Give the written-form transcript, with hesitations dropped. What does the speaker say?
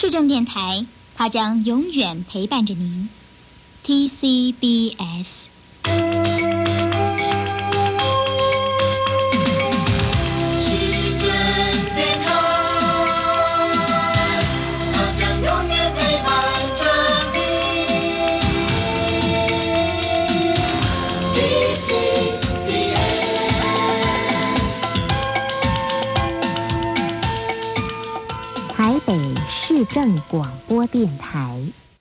市政电台，它将永远陪伴着您。TCBS。 台北市政广播电台。